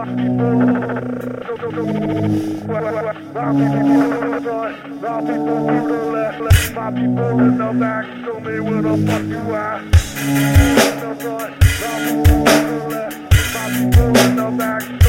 in the back, show me where the fuck you at. My people in the back.